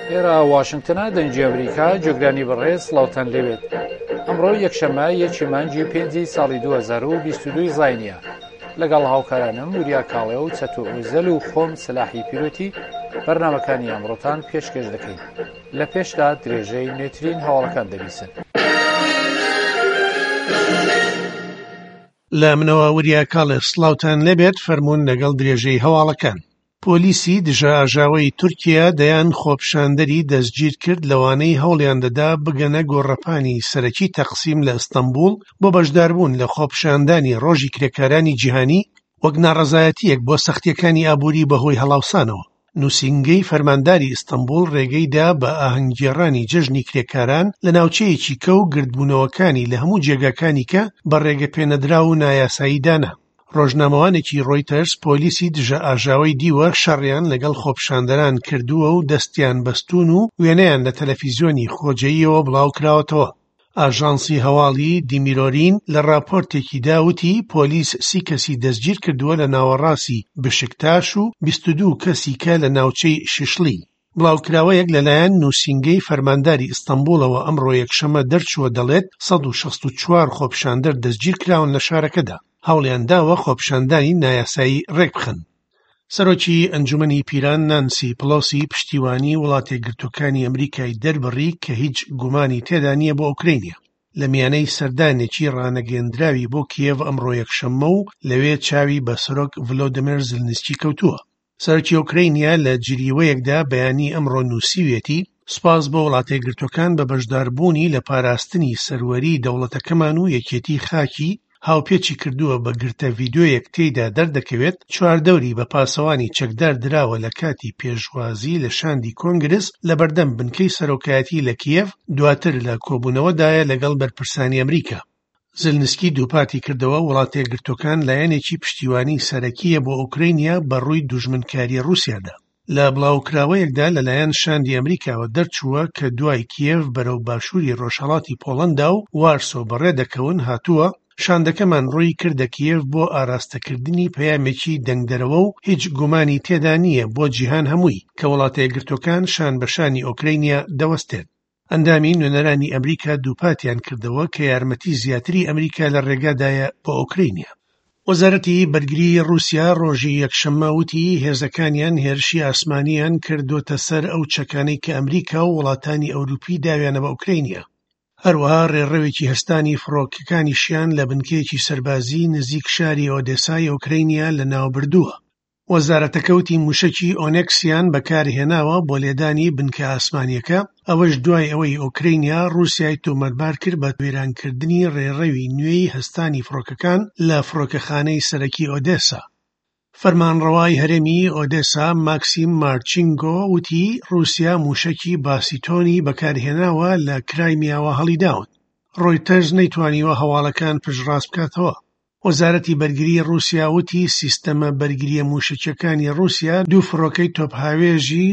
ئێرە واشنگتنە دەنگی ئەمریکا جێگرانی بەڕێز سڵاوتان لێوێت. ئەمڕۆ یەکشەممە یەکی مانگی 5 ساڵی 2022 زاینیە. لەگەڵ هاوکارانم وریا کاڵێ و چەتۆ ئۆزەل و خۆم سلاحی پیرۆتی بەرنامەکانی ئەمڕۆتان پێشکەش دەکەین. لە پێشدا درێژەی نوێترین هەواڵەکان دەبیستن. لە منەوە وریا کاڵێ سڵاوتان لێبێت فەرموون لەگەڵ درێژەی هەواڵەکان. پۆلیسی دژە-ئاژاوەی تورکیا دەیان خۆپشاندەری دەستگیر کرد لەوانەی هەوڵیان دەدا بگەنە گۆڕەپانی سەرەکی تەقسیم لە ئەستەمبوڵ بۆ بەشداربوون لە خۆپشاندانی ڕۆژی کرێکارانی جیهانی وەک ناڕەزایەتیەک بۆ سەختیەکانی ئابووری بەهۆی هەڵاوسانەوە. نووسینگەی فەرمانداری ئەستەمبوڵ ڕێگەیدا بە ئاهەنگگێڕانی جەژنی کرێکاران لە ناوچەیەکی کە و گردبوونەوەکانی لە هەموو جێگاکانی کە بە ڕێگە پێنەدرا و نایاساییدانا. ڕۆژنامەوانێکی ڕۆیتەرز پۆلیسی دژە-ئاژاوەی دیوە شەڕیان لەگەڵ خۆپشاندەران کردووە و دەستیان بەستون و وێنەیان لە تەلەڤیزیۆنی خۆجەییەوە بڵاوکراوەتەوە. ئاژانسی هەواڵی دیمیرۆرین لە راپۆرتێکی داوتی پۆلیس 30 کەسی دەستگیر کردووە لە ناوەڕاستی بشکتاش و 22 کەسی کە لە ناوچەی شیشلی. بڵاوکراوەیەک لەلایەن نووسینگەی فەرمانداری ئەستەمبوڵەوە ئەمڕۆ یەکشەمە دەرچووە دەڵێت 164 خۆپشاندەر دەستگیر کراون لە شارەکەدا. هەوڵیان داوە خۆپشاندانی نایاسایی ڕێک بخەن. سەرۆکی ئەنجومەنی پیران نانسی پلۆسی پشتیوانی وڵاتە یەکگرتووەکانی ئەمریکای دەربڕی کە هیچ گومانی تێدا نییە بۆ ئوکرینیا. لە میانەی سەردانێکی ڕانەگەندراوی بۆ کیێڤ ئەمڕۆ یەکشەممە و لەوێ چاوی بە سەرۆک ڤلۆدیمیر زلنسکی کەوتووە. سەرۆکی ئوکرینیا لە جریوەیەکدا بەیانی ئەمڕۆ نووسیوێتی سوپاس بۆ وڵاتە یەکگرتووەکان بە بەشداربوونی لە پاراستنی سەروەری دەوڵەتەکەمان و یەکێتی خاکی هاوپێچی کردووە بە گرتە ڤیدیۆیەک تێیدا دەردەکەوێت چواردەوری بە پاسەوانی چەکدار دراوە لە کاتی پێشوازی لە شاندی کۆنگرس لە بەردەم بنکەی سەرۆکایەتی لە کیێڤ دواتر لە کۆبوونەوەدایە لەگەڵ بەرپرسانی ئەمریکا. زلنسکی دووپاتی کردەوە وڵاتە یەکگرتووەکان لایەنێکی پشتیوانی سەرەکیە بۆ ئوکرینیا بەڕووی دوژمنکاریی ڕووسیادا. لە بڵاوکراوەیەکدا لەلایەن شاندی ئەمریکاوە دەرچووە کە دوای کیێڤ بەرەو باشووری ڕۆژهەڵاتی پۆڵەندا و وارسۆ بەڕێدەکەون هاتووە. شاندەکەمان ڕووی کردە کیێڤ بۆ ئاراستەکردنی پەیامێکی دەنگدەرەوە و هیچ گومانی تێدا نییە بۆ جیهان هەمووی کە وڵاتە یەکگرتووەکان شان بەشانی ئوکرینیا دەوەستێت. ئەندامی نوێنەرانی ئەمریکا دووپاتیان کردەوە کە یارمەتی زیاتری ئەمریکا لە ڕێگادایە بۆ ئوکرینیا. وەزارەتی بەرگریی رووسیا ڕۆژی یەکشەممە وتی هێزەکانیان هێرشی ئاسمانیان کردوتە سەر ئەو چەکانەی کە ئەمریکا و وڵاتانی ئەوروپی داویانە بە ئوکرینیا. هەروەها ڕێڕەوێکی هەستانی فڕۆکەکانیشیان لە بنکەیەکی سەربازی نزیک شاری ئۆدێسای ئوکرینیا لە ناو بردووە. وەزارەتەکەوتی موشەکی ئۆنێکسیان بەکارهێناوە بۆ لێدانی بنکە ئاسمانیەکە، ئەوەش دوای ئەوەی ئوکرینیا رووسیای تۆمەتبار کرد بە وێرانکردنی ڕێڕەوی نوێی هەستانی فڕۆکەکان لە فڕۆکەخانەی سەرەکی ئۆدێسا. فەرمانڕەوای هەرێمی ئۆدێسا ماکسیم مارچینکۆ وتی رووسیا موشەکی باسیتۆنی بەکارهێناوە لە کرایمیاوە هەڵیداون. ڕۆیتەرز نەیتوانیوە هەواڵەکان پشتڕاست بکاتەوە. وەزارەتی بەرگریی رووسیا وتی سیستەمە بەرگریە موشەکیەکانی رووسیا دوو فڕۆکەی تۆپهاوێژی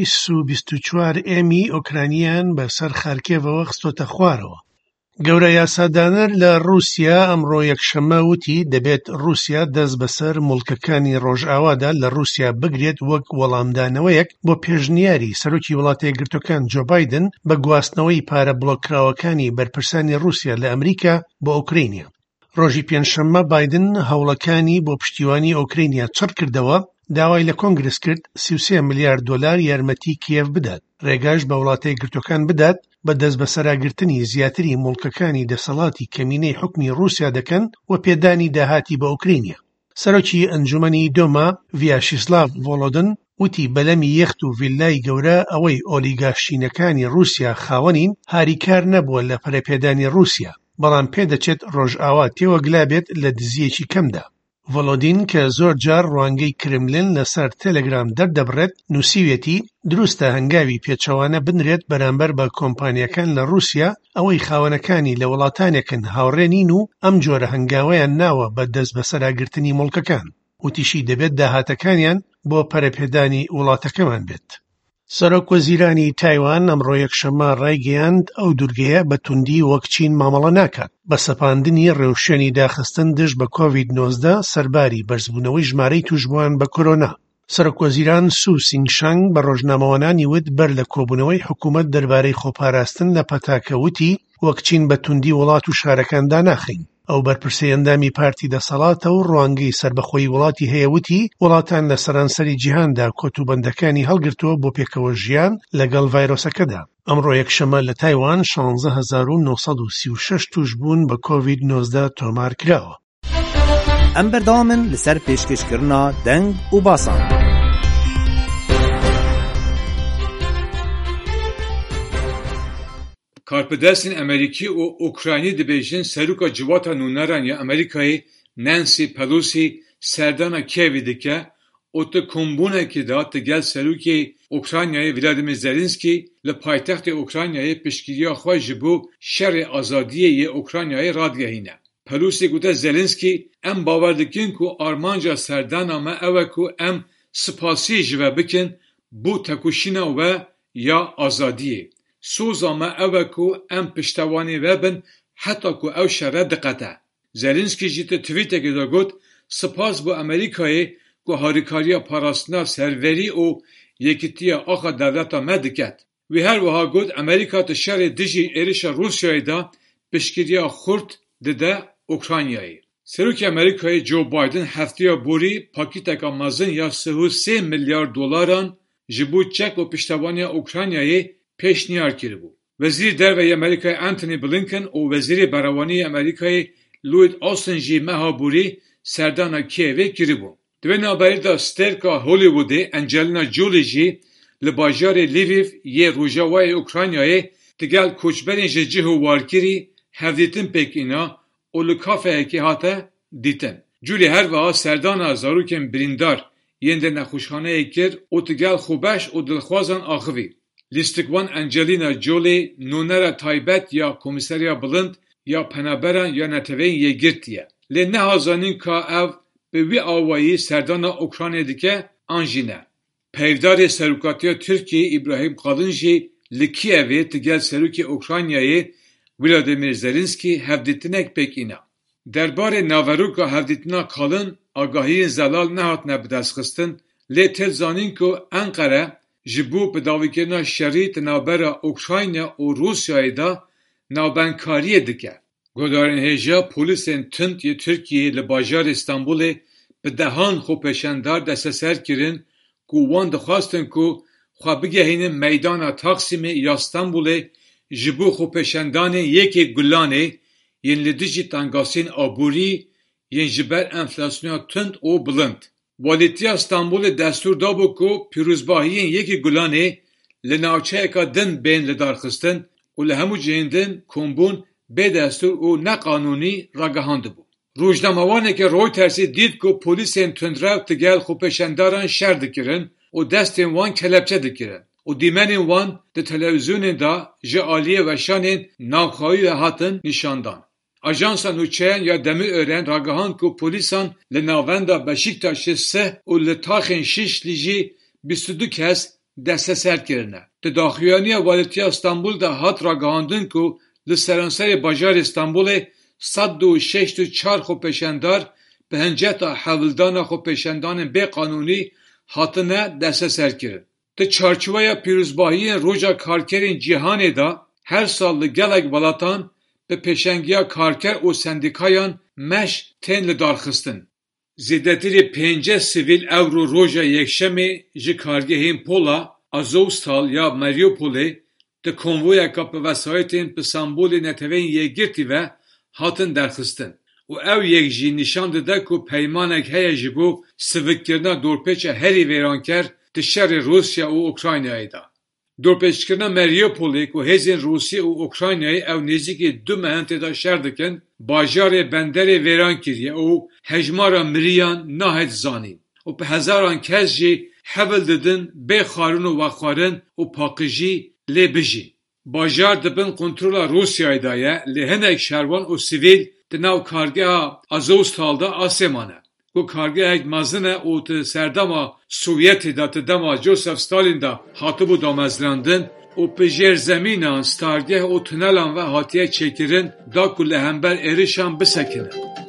سو-24 ئۆکرانیان بەسەر خارکێڤەوە خستۆتە خوارەوە. گەورە یاسادانەر لە رووسیا ئەمڕۆ یەکشەممە وتی دەبێت رووسیا دەست بەسەر موڵکەکانی ڕۆژئاوادا لە رووسیا بگرێت وەک وەڵامدانەوەیەک بۆ پێشنیاری سەرۆکی وڵاتە یەکگرتووەکان جۆ بایدن بە گواستنەوەی پارە بڵۆکراوەکانی بەرپرسانی رووسیا لە ئەمریکا بۆ ئوکرینیا. ڕۆژی پێنجشەممە بایدن هەوڵەکانی بۆ پشتیوانی ئوکرینیا چڕ کردەوە، داوای لە کۆنگرس کرد 33 ملیارد دۆلار یارمەتی کیێڤ بدات، ڕێگاش بە وڵاتە یەکگرتووەکان بدات بە دەست بەسەراگرتنی زیاتری موڵکەکانی دەسەڵاتی کەمینەی حکمی رووسیا دەکەن و پێدانی داهاتی بە ئوکرینیا. سەرۆکی ئەنجومەنی دۆما ڤیاشیسلاڤ ڤۆلۆدن وتی بەلەمی یەخت و ڤیلای گەورە ئەوەی ئۆلیگارشینەکانی رووسیا خاوەنین هاریکار نەبووە لە پەرەپێدانی رووسیا، بەڵام پێدەچێت ڕۆژئاوا تێوەگلابێت لە دزیەکی کەمدا. ڤۆلۆدین کە زۆر جار ڕوانگەی کرملین لەسەر تەلەگرام دەردەبڕێت نووسیوێتی دروستە هەنگاوی پێچەوانە بنرێت بەرامبەر بە کۆمپانیەکان لە رووسیا ئەوەی خاوەنەکانی لە وڵاتانێکن هاوڕێنین و ئەم جۆرە هەنگاوەیان ناوە بە دەست بەسەراگرتنی موڵکەکان، وتیشی دەبێت داهاتەکانیان بۆ پەرەپێدانی وڵاتەکەمان بێت. سەرۆک وەزیرانی تایوان ئەمڕۆ یەکشەممە ڕایگەیاند ئەو دوورگەیە بە توندی وەک چین مامەڵە ناکات بە سەپاندنی ڕێوشێنی داخستن دژ بە کۆڤید-19 سەرباری بەرزبوونەوەی ژمارەی توشبووان بە کۆرۆنا. سەرۆکوەزیران سو سینگشانگ بە ڕۆژنامەوانانی وت بەر لە کۆبوونەوەی حکوومەت دەربارەی خۆپاراستن لە پەتاکە وتی وەک چین بە توندی وڵات و شارەکاندا ناخین. ئەو بەرپرسەی ئەندامی پارتی دەسەڵاتە و ڕوانگەی سربەخۆی وڵاتی هەیە وتی وڵاتان لە سەرانسەری جیهاندا کۆتوبەندەکانی هەڵگرتووە بۆ پێکەوە ژیان لەگەڵ ڤایرۆسەکەدا. ئەمڕۆ یەکشەمە لە تایوان 16936 توش بوون بە کۆڤید-19 تۆمار کراوە. ئەم بەردەوامن لەسەر پێشکەشکردنا دەنگ و باسان. کارپدەستین ئەمریکی و ئوکراینی دەبێژن سەرۆکا جواتە نونەران یا ئەمریکایê Nancy Pelosi serdana Kievê dike û ti kombûnekê da ti gel serokê Ukraynayê Volodymyr Zelensky li paytextê Ukraynayê piştgiriya xwe ji bo şerê azadiyê yê Ukraynayê radgehîne. Pelosi gote Zelensky em bawer dikin ku armanca serdana me ew e ku em spasiyê ji we bikin bo tekoşîna we ya azadiyê. Soza me ew e ku em piştewanî we bin heta ku ew şere diqete. Zelensky jî ti twîtekê de got spas bo Amerîkayê ku harîkariya parastina serverî û yekîtiya axa devleta me diket. Wê her wiha got Amerîka ti şerê dijî êrişa Rûsyayê da piştgiriya xurt dide Ukraynayê. Serokê Amerîkayê Joe Biden hefteya borî pakîteka mezin ya 3 milyar dolaran ji bo çek û piştevaniya Ukraynayê pêşniyar kiribû. Wezîrê Derveyê Amerîkayê Antony Blinken û Wezîrê Berewanî Amerîkayê Lloyd Austin jî meha borî serdana Kievê kiribû. Di vê naberî da sterka Hollywoodê Angelina Jolie jî li bajarê Lviv yê Rojavayê Ukraynayê di gel koçberên ji cih û warkirî hevdîtin pêkîna û li kafeyekê hate dîtin. Jolie her wiha serdana zarokên birîndar yên di nexweşxaneyê kir û di gel xwebeş û dilxwazan axivî. Lîstikvan Angelina Jolie nûnera taybet ya komîseriya bilind ya penaberan ya neteweyên yêgirtiye. Lê nehazanîn ka ev bi wî awayî serdana Ukraynayê dike an jî ne. Peyvdarê Serokatiya Tirkiyeyê İbrahim Kalın jî li Kievê di gel serokê Ukraynayê Volodymyr Zelensky hevdîtinek pêkîna. Derbarê naveroka hevdîtina Kalın agahiyên zelal nehatine bidestxistin, lê têl zanîn ku Enqere ji bo bidavîkirina şerî di navbera Ukrayna û Rûsyayê da navbenkariyê dike. Guhdarên hêja polîsên tund yê Tirkiyeyê li bajarê Stenbolê bi dehan xwepêşandar desteser kirin ku wan dixwastin ku xwe bigehînin meydana Taksimê ya Stenbolê ji bo xwepêşandanên yekê gulanê yên li dijî tengasên aborî yên ji ber enflasyona tund û bilind. Walîtiya Stenbolê destûr dabû ku pîrozbahiyên yekê gulanê li navçeyeka din bên lidarxistin û li hemû cihên din kombûn bêdestûr û neqanûnî ragihandibû. Rojnamewaneke Reutersê dît ku polîsên tundrev di gel xwepêşandaran şer dikirin û destên wan kelepçe dikirin û dîmenên wan di televîzyonên da ji aliyê weşanên navxwayî ve hatin nîşandan. Ajansa Nûçeyan ya Demirören ragihand ku polîsan li navenda Beşiktaşê 3 û li Taxên 6 jî 22 kes desteser kirine. Di daxuyaniya Walîtiya Stenbol de hat ragihandin ku li seranserê bajarê Stenbolê 164 xwepêşandar bi hinceta hewildana xwepêşandanên bêqanûnî hatine desteserkirin. Di çarçoveya pîrozbahiyên Roja Karkerên Cîhanê da her sal li gelek welatan bi pêşengiya karker û sendîkayan meş tên lidarxistin. Zêdetirê 5 sivîl ewro roja yekşemê ji kargehên Pola, Azovstal ya Mariupolê di konvoyeka bi vesayetên bi sembolê neteweyên yêgirtî ve hatin derxistin û ew yek jî nîşan dide ku peymanek heye ji bo sivikkirina dorpêça herî vêranker di şerê Rûsya û Ukraynayê da. Dorpêçkirina Mariupolê ku hêzên Rûsya û Ukraynayê ew nêzîkî 2 mehentê da şer dikin, bajarê Benderê vêran kiriye û hejmara miriyan nahet zanîn û bi hezaran kes jî hevil didin bê xwarin û vexwarin û paqijî lê bijîn. Bajar dibin kontrola Rûsyayê da ye, lê hinek şervan û sivîl di nav kargeha Azovstal da asê mane. Ku kargehek mezin e û ti serdema Sovyetê da ti dema Joseph Stalin da hatibû damezrandin û pi jêr zemînan stargeh û tunelan ve hatiye çêkirin da ku li hember êrişan bisekinin.